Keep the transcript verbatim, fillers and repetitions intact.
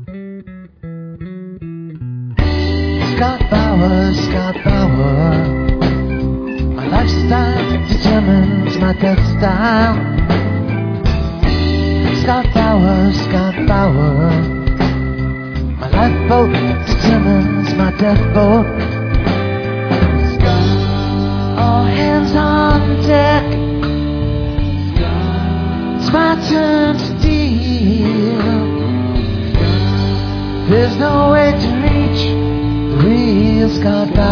Scott Bauer, Scott Bauer. My lifestyle determines my death style. Scott Bauer, Scott Bauer. My lifeboat determines my death boat. All hands on deck. It's my turn to deal. There's no way to reach the real Scott Bauer.